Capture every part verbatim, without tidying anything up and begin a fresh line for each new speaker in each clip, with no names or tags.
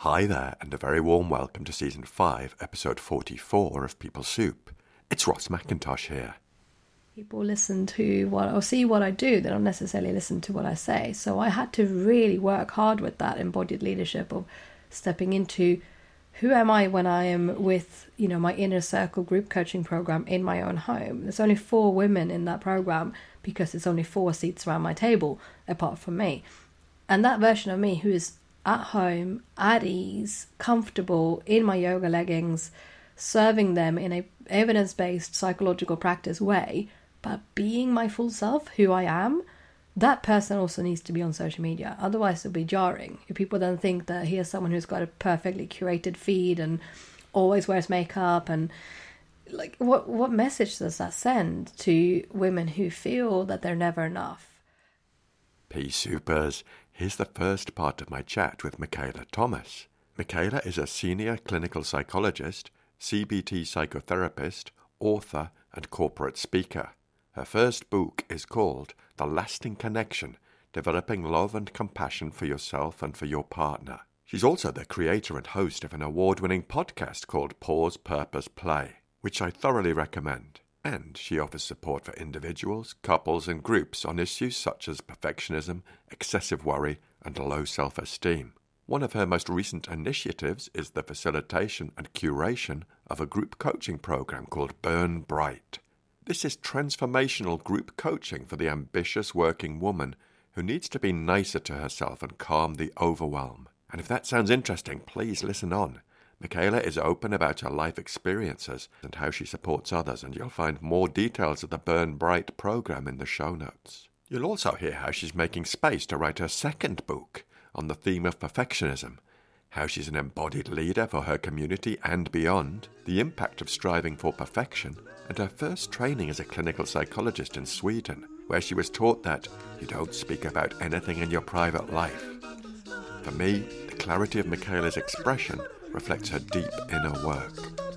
Hi there, and a very warm welcome to Season five, Episode forty-four of People Soup. It's Ross McIntosh here.
People listen to what or see what I do, they don't necessarily listen to what I say. So I had to really work hard with that embodied leadership of stepping into who am I when I am with, you know, my inner circle group coaching program in my own home. There's only four women in that program because there's only four seats around my table apart from me. And that version of me who is at home, at ease, comfortable, in my yoga leggings, serving them in a evidence-based psychological practice way, but being my full self, who I am, that person also needs to be on social media. Otherwise it'll be jarring. If people then think that here's someone who's got a perfectly curated feed and always wears makeup, and like what what message does that send to women who feel that they're never enough?
Peace Supers. Here's the first part of my chat with Michaela Thomas. Michaela is a senior clinical psychologist, C B T psychotherapist, author, and corporate speaker. Her first book is called The Lasting Connection, Developing Love and Compassion for Yourself and for Your Partner. She's also the creator and host of an award-winning podcast called Pause, Purpose, Play, which I thoroughly recommend. And she offers support for individuals, couples, and groups on issues such as perfectionism, excessive worry, and low self-esteem. One of her most recent initiatives is the facilitation and curation of a group coaching program called Burn Bright. This is transformational group coaching for the ambitious working woman who needs to be nicer to herself and calm the overwhelm. And if that sounds interesting, please listen on. Michaela is open about her life experiences and how she supports others, and you'll find more details of the Burn Bright program in the show notes. You'll also hear how she's making space to write her second book on the theme of perfectionism, how she's an embodied leader for her community and beyond, the impact of striving for perfection, and her first training as a clinical psychologist in Sweden, where she was taught that you don't speak about anything in your private life. For me, the clarity of Michaela's expression reflects her deep inner work.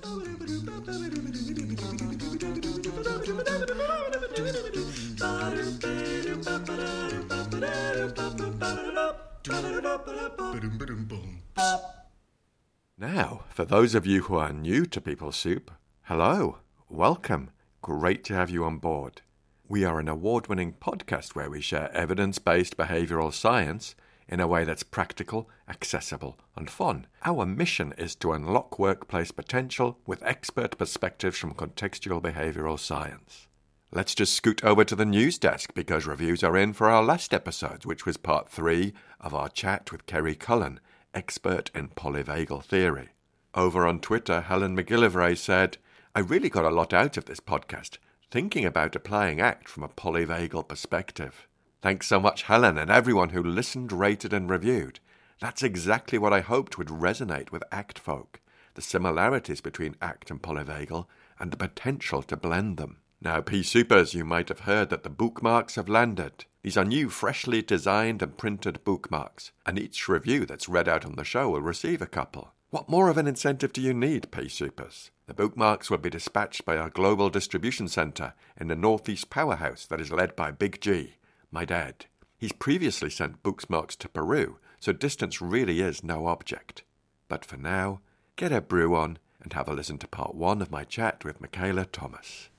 Now, for those of you who are new to People Soup, hello, welcome, great to have you on board. We are an award-winning podcast where we share evidence-based behavioral science in a way that's practical, accessible, and fun. Our mission is to unlock workplace potential with expert perspectives from contextual behavioral science. Let's just scoot over to the news desk because reviews are in for our last episode, which was part three of our chat with Kerry Cullen, expert in polyvagal theory. Over on Twitter, Helen McGillivray said, I really got a lot out of this podcast, thinking about applying ACT from a polyvagal perspective. Thanks so much, Helen, and everyone who listened, rated, and reviewed. That's exactly what I hoped would resonate with ACT folk, the similarities between ACT and polyvagal, and the potential to blend them. Now, P-Supers, you might have heard that the bookmarks have landed. These are new, freshly designed and printed bookmarks, and each review that's read out on the show will receive a couple. What more of an incentive do you need, P-Supers? The bookmarks will be dispatched by our global distribution centre in the Northeast powerhouse that is led by Big G, my dad. He's previously sent bookmarks to Peru, so distance really is no object. But for now, get a brew on and have a listen to part one of my chat with Michaela Thomas.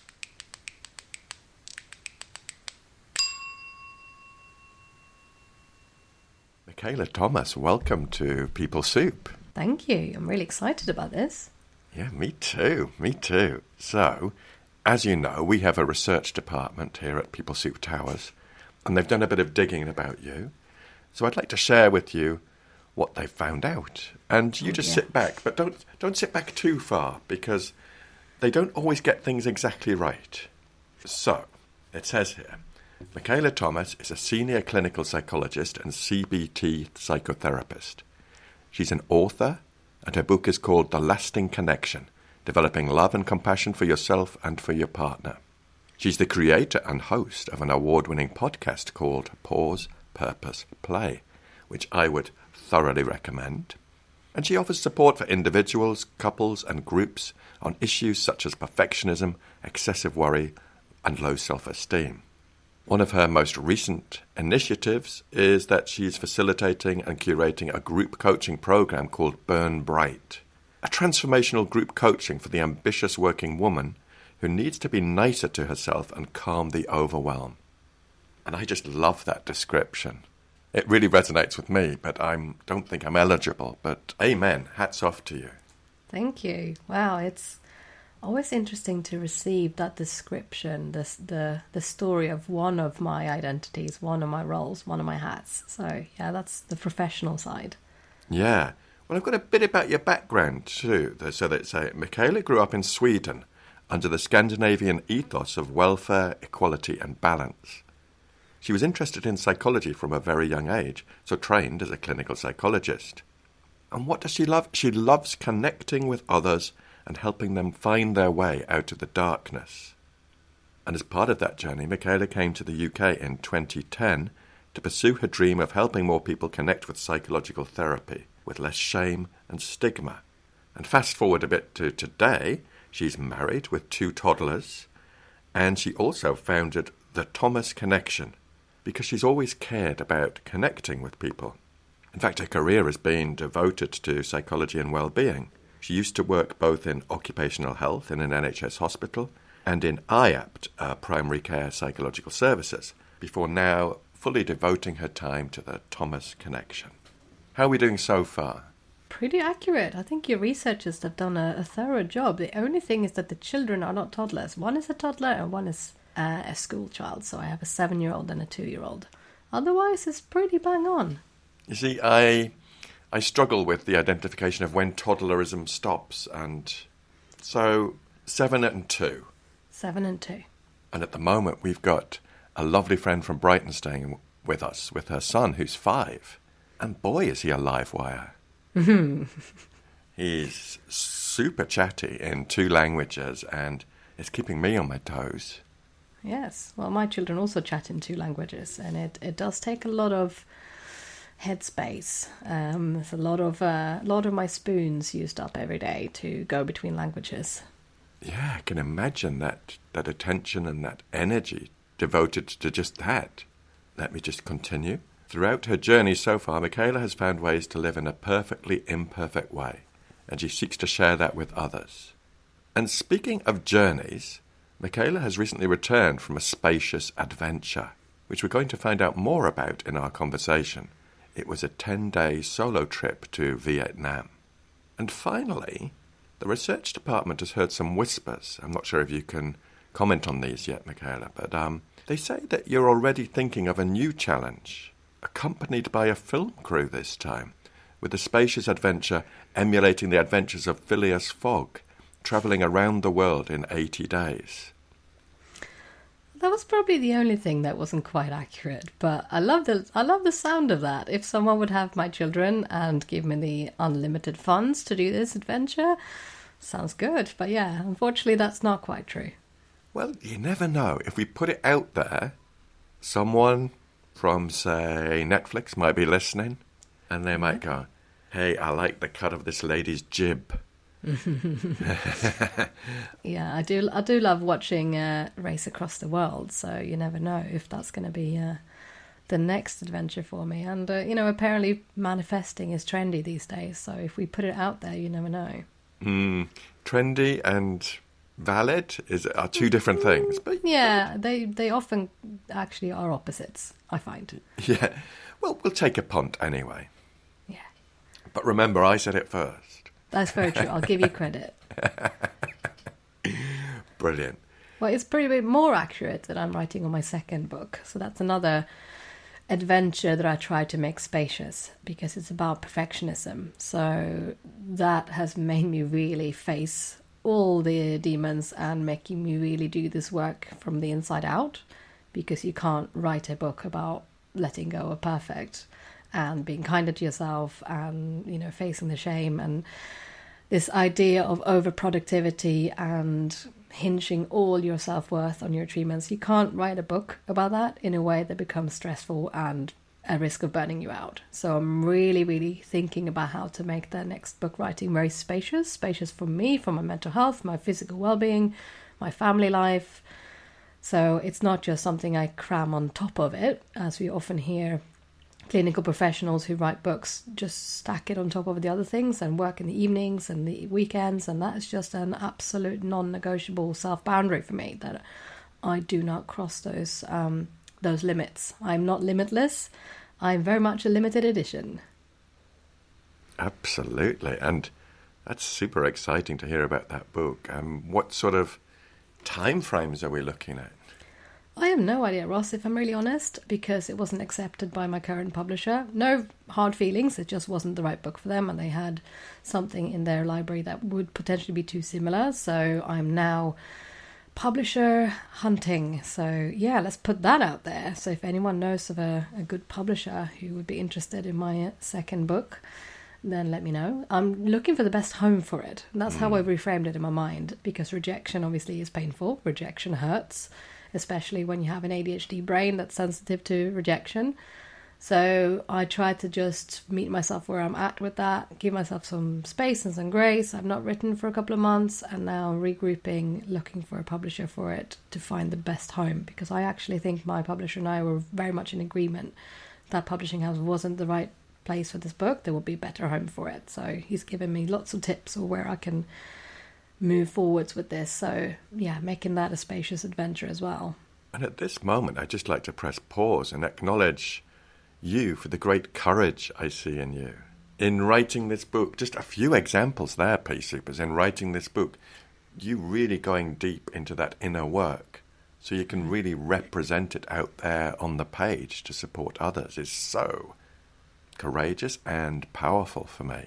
Michaela Thomas, welcome to People Soup.
Thank you. I'm really excited about this.
Yeah, me too. Me too. So, as you know, we have a research department here at People Soup Towers, and they've done a bit of digging about you. So I'd like to share with you what they've found out. And you oh, just yeah. sit back, but don't don't sit back too far, because they don't always get things exactly right. So, it says here, Michaela Thomas is a senior clinical psychologist and C B T psychotherapist. She's an author, and her book is called The Lasting Connection, Developing Love and Compassion for Yourself and for Your Partner. She's the creator and host of an award-winning podcast called Pause, Purpose, Play, which I would thoroughly recommend. And she offers support for individuals, couples, and groups on issues such as perfectionism, excessive worry, and low self-esteem. One of her most recent initiatives is that she's facilitating and curating a group coaching program called Burn Bright, a transformational group coaching for the ambitious working woman who needs to be nicer to herself and calm the overwhelm. And I just love that description. It really resonates with me, but I don't think I'm eligible. But amen, hats off to you.
Thank you. Wow, it's always interesting to receive that description, this, the the story of one of my identities, one of my roles, one of my hats. So yeah, that's the professional side.
Yeah. Well, I've got a bit about your background too. So that say, Michaela grew up in Sweden under the Scandinavian ethos of welfare, equality and balance. She was interested in psychology from a very young age, so trained as a clinical psychologist. And what does she love? She loves connecting with others and helping them find their way out of the darkness. And as part of that journey, Michaela came to the U K in twenty ten to pursue her dream of helping more people connect with psychological therapy with less shame and stigma. And fast forward a bit to today, she's married with two toddlers, and she also founded the Thomas Connection, because she's always cared about connecting with people. In fact, her career has been devoted to psychology and well-being. She used to work both in occupational health in an N H S hospital and in I A P T, uh, primary care psychological services, before now fully devoting her time to the Thomas Connection. How are we doing so far?
Pretty accurate. I think your researchers have done a, a thorough job. The only thing is that the children are not toddlers. One is a toddler and one is uh, a school child. So I have a seven-year-old and a two-year-old. Otherwise, it's pretty bang on.
You see, I I struggle with the identification of when toddlerism stops, and so seven and two.
Seven and two.
And at the moment, we've got a lovely friend from Brighton staying with us, with her son, who's five. And boy, is he a live wire. He's super chatty in two languages, and it's keeping me on my toes.
Yes. Well, my children also chat in two languages, and it, it does take a lot of headspace. Um, there's a lot of uh, lot of my spoons used up every day to go between languages.
Yeah, I can imagine that that attention and that energy devoted to just that. Let me just continue. Throughout her journey so far, Michaela has found ways to live in a perfectly imperfect way, and she seeks to share that with others. And speaking of journeys, Michaela has recently returned from a spacious adventure, which we're going to find out more about in our conversation. It was a ten-day solo trip to Vietnam. And finally, the research department has heard some whispers. I'm not sure if you can comment on these yet, Michaela, but um, they say that you're already thinking of a new challenge, accompanied by a film crew this time, with a spacious adventure emulating the adventures of Phileas Fogg, travelling around the world in eighty days.
That was probably the only thing that wasn't quite accurate, but I love the I love the sound of that. If someone would have my children and give me the unlimited funds to do this adventure, sounds good. But yeah, unfortunately, that's not quite true.
Well, you never know. If we put it out there, someone from, say, Netflix might be listening, and they might go, "Hey, I like the cut of this lady's jib."
Yeah, I do. I do love watching uh, Race Across the World. So you never know if that's going to be uh, the next adventure for me. And uh, you know, apparently manifesting is trendy these days. So if we put it out there, you never know.
Mm, trendy and valid is are two different things. But
yeah, they they often actually are opposites, I find.
Yeah. Well, we'll take a punt anyway.
Yeah.
But remember, I said it first.
That's very true. I'll give you credit.
Brilliant.
Well, it's pretty bit more accurate that I'm writing on my second book. So that's another adventure that I try to make spacious, because it's about perfectionism. So that has made me really face all the demons and making me really do this work from the inside out, because you can't write a book about letting go of perfect and being kinder to yourself and, you know, facing the shame and this idea of overproductivity and hinging all your self-worth on your achievements. You can't write a book about that in a way that becomes stressful and a risk of burning you out. So I'm really, really thinking about how to make the next book writing very spacious, spacious for me, for my mental health, my physical well-being, my family life, So it's not just something I cram on top of it, as we often hear clinical professionals who write books just stack it on top of the other things and work in the evenings and the weekends, and that is just an absolute non-negotiable self-boundary for me, that I do not cross those um, those limits. I'm not limitless. I'm very much a limited edition.
Absolutely, and that's super exciting to hear about that book. Um, what sort of time frames are we looking at?
I have no idea, Ross, if I'm really honest, because it wasn't accepted by my current publisher. No hard feelings, it just wasn't the right book for them, and they had something in their library that would potentially be too similar. So I'm now publisher hunting. So yeah, let's put that out there. So if anyone knows of a, a good publisher who would be interested in my second book, then let me know. I'm looking for the best home for it. And that's mm. how I reframed it in my mind, because rejection obviously is painful. Rejection hurts, especially when you have an A D H D brain that's sensitive to rejection. So I tried to just meet myself where I'm at with that, give myself some space and some grace. I've not written for a couple of months, and now regrouping, looking for a publisher for it to find the best home, because I actually think my publisher and I were very much in agreement that publishing house wasn't the right place for this book. There will be a better home for it. So he's given me lots of tips of where I can move forwards with this. So yeah, making that a spacious adventure as well.
And at this moment, I'd just like to press pause and acknowledge you for the great courage I see in you. In writing this book, just a few examples there, P-Supers, in writing this book, you really going deep into that inner work so you can really represent it out there on the page to support others is so courageous and powerful for me.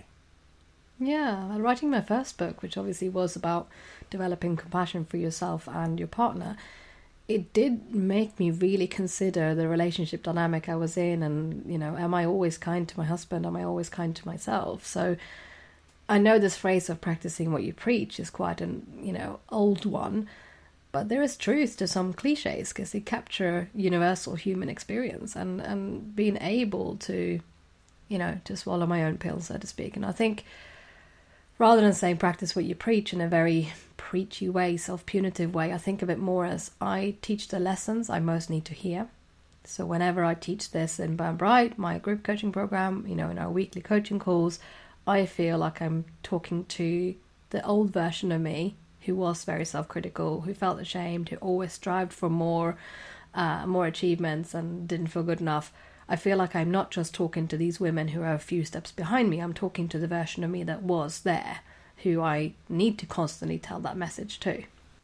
Yeah, and writing my first book, which obviously was about developing compassion for yourself and your partner, it did make me really consider the relationship dynamic I was in, and, you know, am I always kind to my husband? Am I always kind to myself? So I know this phrase of practicing what you preach is quite an, you know, old one, but there is truth to some cliches because they capture universal human experience, and, and being able to, you know, to swallow my own pill, so to speak. And I think rather than saying practice what you preach in a very preachy way, self-punitive way, I think of it more as I teach the lessons I most need to hear. So whenever I teach this in Burn Bright, my group coaching program, you know, in our weekly coaching calls, I feel like I'm talking to the old version of me who was very self-critical, who felt ashamed, who always strived for more, uh, more achievements and didn't feel good enough. I feel like I'm not just talking to these women who are a few steps behind me. I'm talking to the version of me that was there, who I need to constantly tell that message to.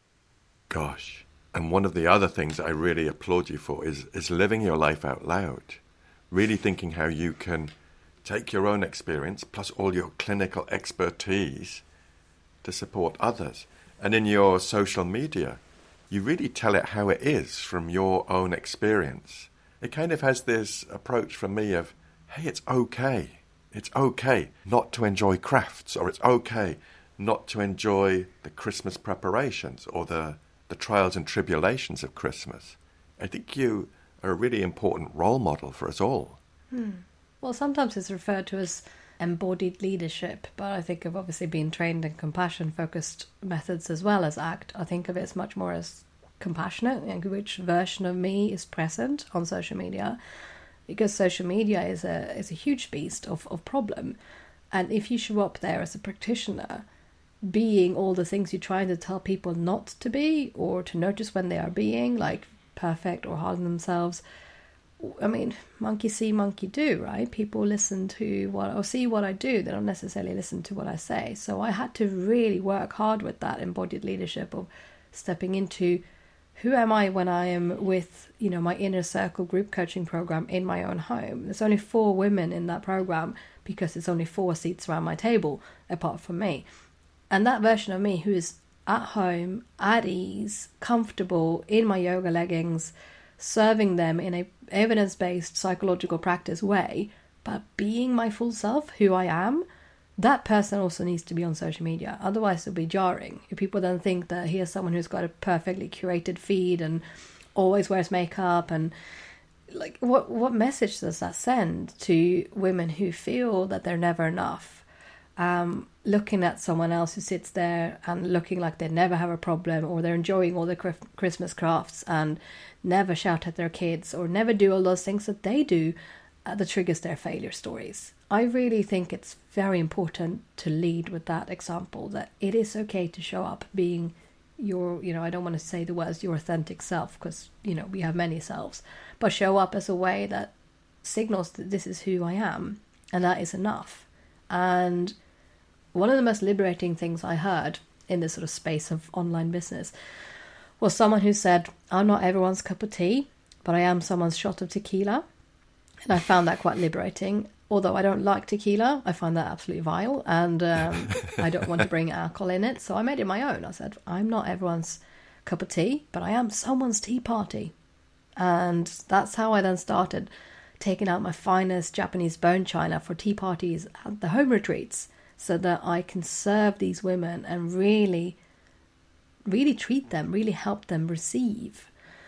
Gosh. And one of the other things I really applaud you for is, is living your life out loud. Really thinking how you can take your own experience plus all your clinical expertise to support others. And in your social media, you really tell it how it is from your own experience. It kind of has this approach from me of, hey, it's okay. It's okay not to enjoy crafts, or it's okay not to enjoy the Christmas preparations or the, the trials and tribulations of Christmas. I think you are a really important role model for us all.
Hmm. Well, sometimes it's referred to as embodied leadership, but I think of obviously being trained in compassion-focused methods as well as ACT. I think of it as much more as compassionate, and which version of me is present on social media, because social media is a is a huge beast of, of problem. And if you show up there as a practitioner being all the things you're trying to tell people not to be, or to notice when they are being, like perfect or hard on themselves, I mean, monkey see, monkey do, right? People listen to what or see what I do, they don't necessarily listen to what I say. So I had to really work hard with that embodied leadership of stepping into who am I when I am with, you know, my inner circle group coaching program in my own home. There's only four women in that program because there's only four seats around my table apart from me. And that version of me who is at home, at ease, comfortable, in my yoga leggings, serving them in a evidence-based psychological practice way, but being my full self, who I am, that person also needs to be on social media. Otherwise it'll be jarring. If people then think that here's someone who's got a perfectly curated feed and always wears makeup, and like what what message does that send to women who feel that they're never enough? um, looking at someone else who sits there and looking like they never have a problem, or they're enjoying all the Christmas crafts and never shout at their kids or never do all those things that they do uh, that triggers their failure stories. I really think it's very important to lead with that example, that it is okay to show up being your, you know, I don't want to say the words your authentic self, because, you know, we have many selves, but show up as a way that signals that this is who I am, and that is enough. And one of the most liberating things I heard in this sort of space of online business was someone who said, I'm not everyone's cup of tea, but I am someone's shot of tequila. And I found that quite liberating. Although I don't like tequila, I find that absolutely vile, and um, I don't want to bring alcohol in it. So I made it my own. I said, I'm not everyone's cup of tea, but I am someone's tea party. And that's how I then started taking out my finest Japanese bone china for tea parties at the home retreats, so that I can serve these women and really, really treat them, really help them receive.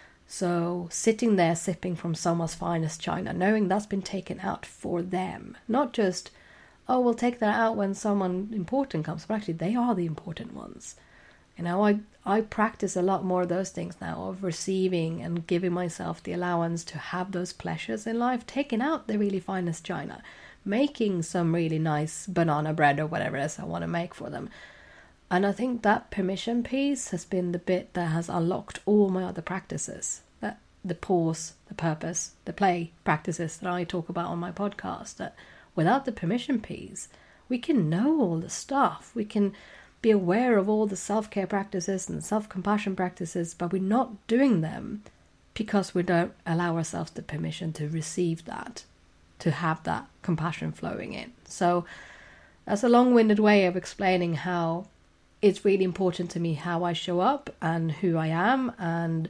So sitting there sipping from someone's finest china, knowing that's been taken out for them. Not just, oh, we'll take that out when someone important comes, but actually they are the important ones. You know, I, I practice a lot more of those things now, of receiving and giving myself the allowance to have those pleasures in life, taking out the really finest china, making some really nice banana bread or whatever it is I want to make for them. And I think that permission piece has been the bit that has unlocked all my other practices. That the pause, the purpose, the play practices that I talk about on my podcast. That without the permission piece, we can know all the stuff. We can be aware of all the self-care practices and self-compassion practices, but we're not doing them because we don't allow ourselves the permission to receive that, to have that compassion flowing in. So that's a long-winded way of explaining how it's really important to me how I show up and who I am, and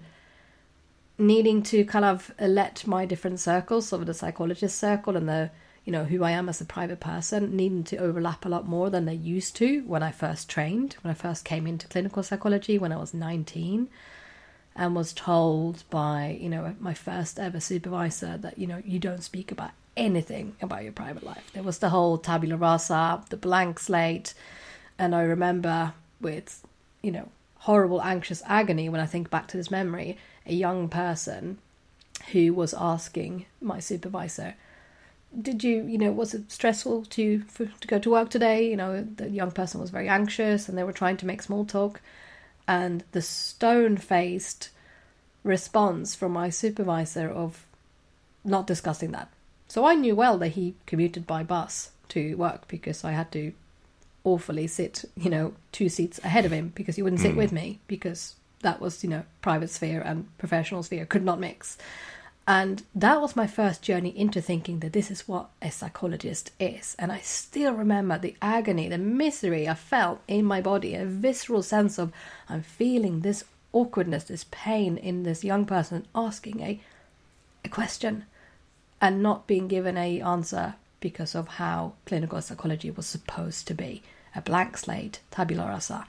needing to kind of let my different circles, sort of the psychologist circle and the, you know, who I am as a private person, needing to overlap a lot more than they used to when I first trained, when I first came into clinical psychology when I was nineteen, and was told by, you know, my first ever supervisor that, you know, you don't speak about anything about your private life. There was the whole tabula rasa, the blank slate. And I remember with, you know, horrible anxious agony when I think back to this memory, a young person who was asking my supervisor, did you, you know, was it stressful to for, to go to work today? You know, the young person was very anxious and they were trying to make small talk. And the stone-faced response from my supervisor of not discussing that. So I knew well that he commuted by bus to work, because I had to awfully sit, you know, two seats ahead of him, because he wouldn't sit mm. with me, because that was, you know, private sphere and professional sphere could not mix. And that was my first journey into thinking that this is what a psychologist is. And I still remember the agony, the misery I felt in my body, a visceral sense of I'm feeling this awkwardness, this pain in this young person asking a, a question and not being given a answer because of how clinical psychology was supposed to be. A blank slate, tabula rasa.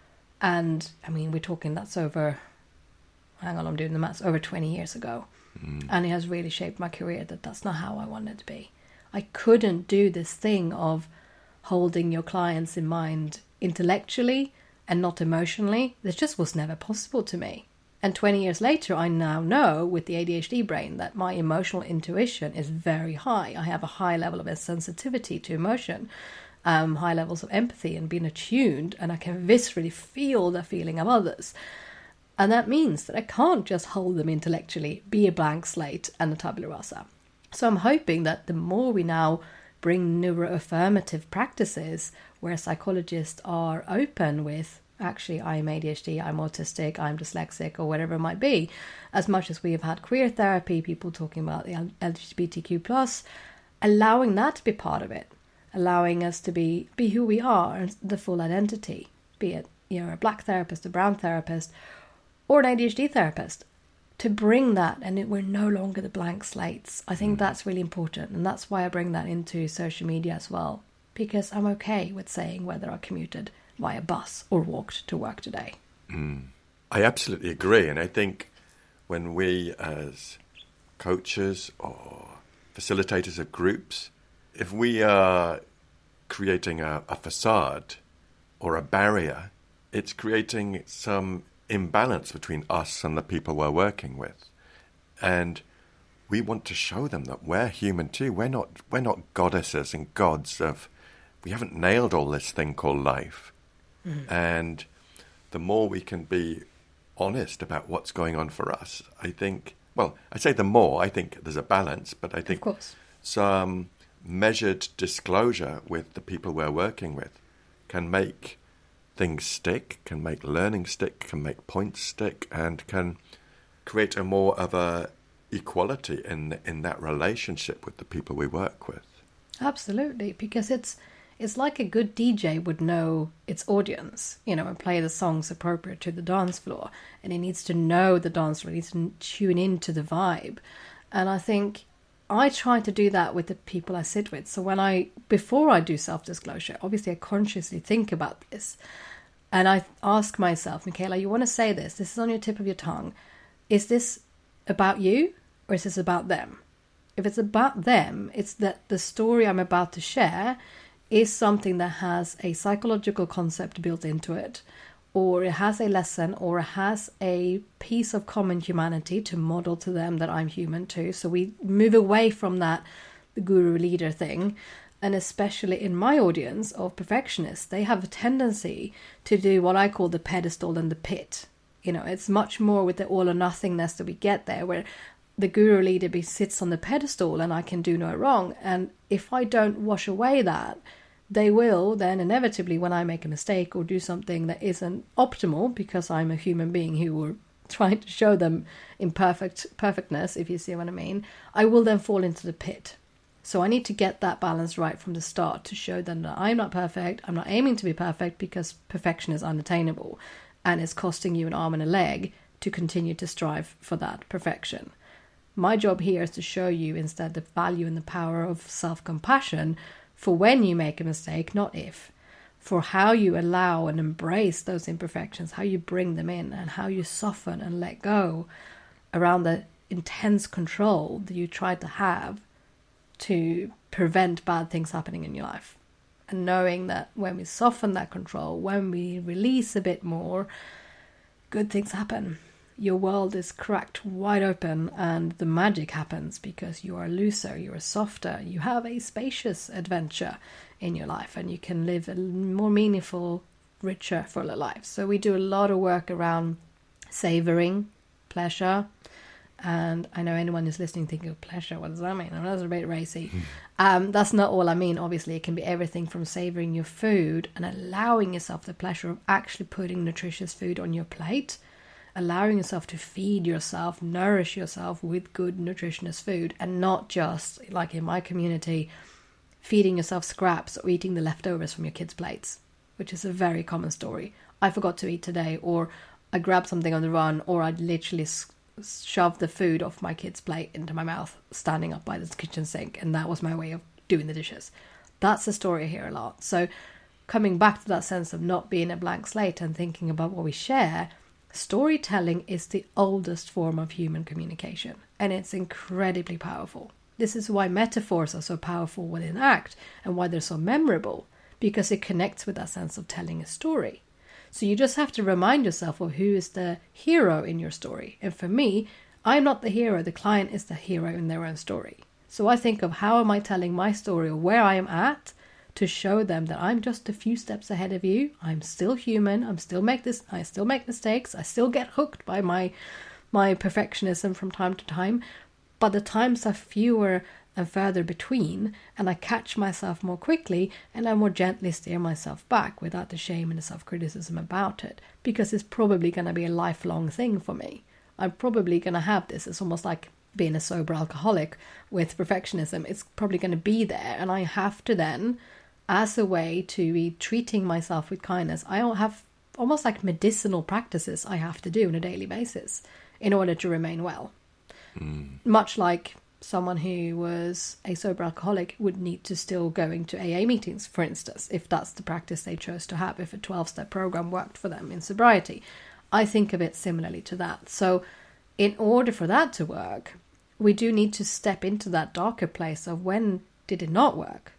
And, I mean, we're talking that's over, hang on, I'm doing the maths, over twenty years ago. Mm. And it has really shaped my career that that's not how I wanted to be. I couldn't do this thing of holding your clients in mind intellectually and not emotionally. This just was never possible to me. And twenty years later, I now know with the A D H D brain that my emotional intuition is very high. I have a high level of sensitivity to emotion, um, high levels of empathy and being attuned, and I can viscerally feel the feeling of others. And that means that I can't just hold them intellectually, be a blank slate and a tabula rasa. So I'm hoping that the more we now bring neuroaffirmative practices where psychologists are open with, actually, I'm A D H D, I'm autistic, I'm dyslexic, or whatever it might be, as much as we have had queer therapy, people talking about the L G B T Q plus, allowing that to be part of it, allowing us to be, be who we are, the full identity, be it, you know, a black therapist, a brown therapist, or an A D H D therapist, to bring that, and it, we're no longer the blank slates. I think mm. that's really important, and that's why I bring that into social media as well, because I'm okay with saying whether I commuted via bus or walked to work today.
Mm. I absolutely agree, and I think when we as coaches or facilitators of groups, if we are creating a, a facade or a barrier. It's creating some imbalance between us and the people we're working with. And we want to show them that we're human too. We're not we're not goddesses and gods of, we haven't nailed all this thing called life. Mm-hmm. And the more we can be honest about what's going on for us, I think, well, I say the more, I think there's a balance, but I think
of course.
some measured disclosure with the people we're working with can make things stick, can make learning stick, can make points stick, and can create a more of a equality in in that relationship with the people we work with.
Absolutely, because it's it's like a good D J would know its audience, you know, and play the songs appropriate to the dance floor, and it needs to know the dance floor, it needs to tune into the vibe. And I think I try to do that with the people I sit with. So when I, before I do self-disclosure, obviously I consciously think about this, and I ask myself, Michaela, you want to say this, this is on your tip of your tongue, is this about you or is this about them? If it's about them, it's that the story I'm about to share is something that has a psychological concept built into it, or it has a lesson, or it has a piece of common humanity to model to them that I'm human too. So we move away from that the guru leader thing. And especially in my audience of perfectionists, they have a tendency to do what I call the pedestal and the pit. You know, it's much more with the all or nothingness that we get there, where the guru leader sits on the pedestal and I can do no wrong. And if I don't wash away that, they will then inevitably, when I make a mistake or do something that isn't optimal, because I'm a human being who will try to show them imperfect perfectness, if you see what I mean, I will then fall into the pit. So I need to get that balance right from the start to show them that I'm not perfect, I'm not aiming to be perfect, because perfection is unattainable and it's costing you an arm and a leg to continue to strive for that perfection. My job here is to show you instead the value and the power of self-compassion for when you make a mistake, not if, for how you allow and embrace those imperfections, how you bring them in, and how you soften and let go around the intense control that you try to have to prevent bad things happening in your life. And knowing that when we soften that control, when we release a bit more, good things happen. Your world is cracked wide open and the magic happens because you are looser, you are softer, you have a spacious adventure in your life and you can live a more meaningful, richer, fuller life. So we do a lot of work around savoring pleasure. And I know anyone who's listening thinking, pleasure, what does that mean? I know that's a bit racy. um, that's not all I mean. Obviously, it can be everything from savoring your food and allowing yourself the pleasure of actually putting nutritious food on your plate, allowing yourself to feed yourself, nourish yourself with good nutritious food, and not just, like in my community, feeding yourself scraps or eating the leftovers from your kids' plates, which is a very common story. I forgot to eat today, or I grabbed something on the run, or I literally shoved the food off my kid's plate into my mouth, standing up by the kitchen sink, and that was my way of doing the dishes. That's the story I hear a lot. So coming back to that sense of not being a blank slate and thinking about what we share, storytelling is the oldest form of human communication, and it's incredibly powerful. This is why metaphors are so powerful within ACT and why they're so memorable, because it connects with that sense of telling a story. So you just have to remind yourself of who is the hero in your story. And for me, I'm not the hero, the client is the hero in their own story. So I think of how am I telling my story or where I am at to show them that I'm just a few steps ahead of you. I'm still human. I'm still make this. I still make mistakes. I still get hooked by my my perfectionism from time to time. But the times are fewer and further between, and I catch myself more quickly, and I more gently steer myself back without the shame and the self-criticism about it, because it's probably going to be a lifelong thing for me. I'm probably going to have this. It's almost like being a sober alcoholic with perfectionism. It's probably going to be there, and I have to then, as a way to be treating myself with kindness, I don't have almost like medicinal practices I have to do on a daily basis in order to remain well. Mm. Much like someone who was a sober alcoholic would need to still going to A A meetings, for instance, if that's the practice they chose to have, if a twelve-step program worked for them in sobriety. I think of it similarly to that. So in order for that to work, we do need to step into that darker place of when did it not work?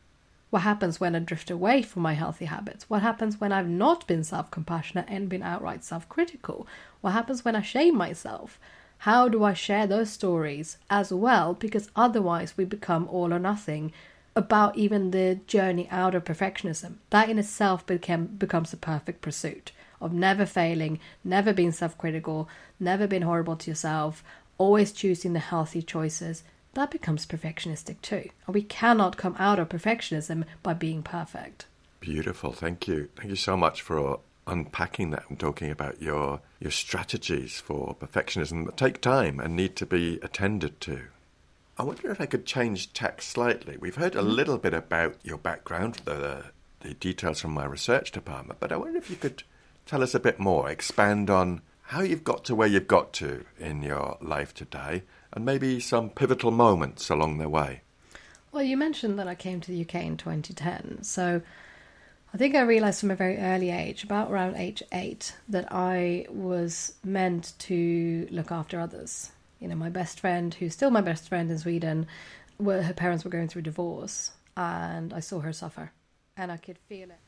What happens when I drift away from my healthy habits? What happens when I've not been self-compassionate and been outright self-critical? What happens when I shame myself? How do I share those stories as well? Because otherwise we become all or nothing about even the journey out of perfectionism. That in itself became, becomes a perfect pursuit of never failing, never being self-critical, never being horrible to yourself, always choosing the healthy choices. That becomes perfectionistic too. And we cannot come out of perfectionism by being perfect.
Beautiful. Thank you. Thank you so much for unpacking that and talking about your your strategies for perfectionism that take time and need to be attended to. I wonder if I could change tack slightly. We've heard a little bit about your background, the, the details from my research department, but I wonder if you could tell us a bit more, expand on how you've got to where you've got to in your life today, and maybe some pivotal moments along the way.
Well, you mentioned that I came to the U K in twenty ten, so I think I realised from a very early age, about around age eight, that I was meant to look after others. You know, my best friend, who's still my best friend in Sweden, were, her parents were going through divorce, and I saw her suffer, and I could feel it.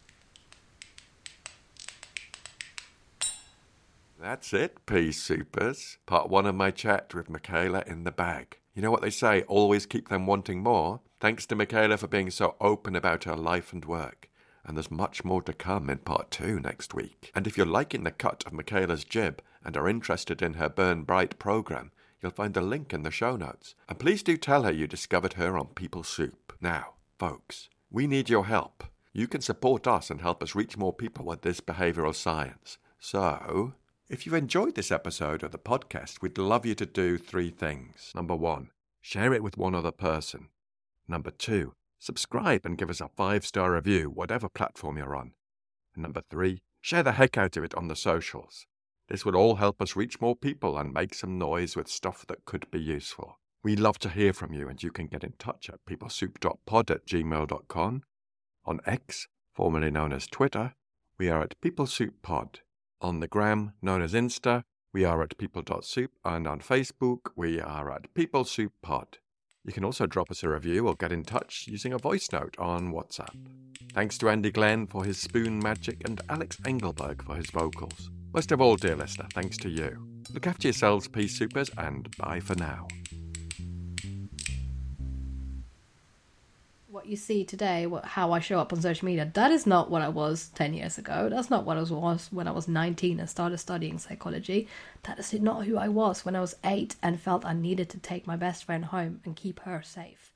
That's it, Pea Supers. Part one of my chat with Michaela in the bag. You know what they say, always keep them wanting more? Thanks to Michaela for being so open about her life and work. And there's much more to come in part two next week. And if you're liking the cut of Michaela's jib and are interested in her Burn Bright program, you'll find the link in the show notes. And please do tell her you discovered her on People Soup. Now, folks, we need your help. You can support us and help us reach more people with this behavioural science. So, if you've enjoyed this episode of the podcast, we'd love you to do three things. Number one, share it with one other person. Number two, subscribe and give us a five-star review, whatever platform you're on. And number three, share the heck out of it on the socials. This would all help us reach more people and make some noise with stuff that could be useful. We'd love to hear from you, and you can get in touch at peoplesoup dot pod at gmail dot com. On X, formerly known as Twitter, we are at peoplesoupod. On the gram, known as Insta, we are at people dot soup, and on Facebook, we are at peoplesouppod. You can also drop us a review or get in touch using a voice note on WhatsApp. Thanks to Andy Glenn for his spoon magic and Alex Engelberg for his vocals. Most of all, dear listener, thanks to you. Look after yourselves, Pea Supers, and bye for now.
What you see today, what, how I show up on social media, that is not what I was ten years ago. That's not what I was when I was nineteen and started studying psychology. That is not who I was when I was eight and felt I needed to take my best friend home and keep her safe.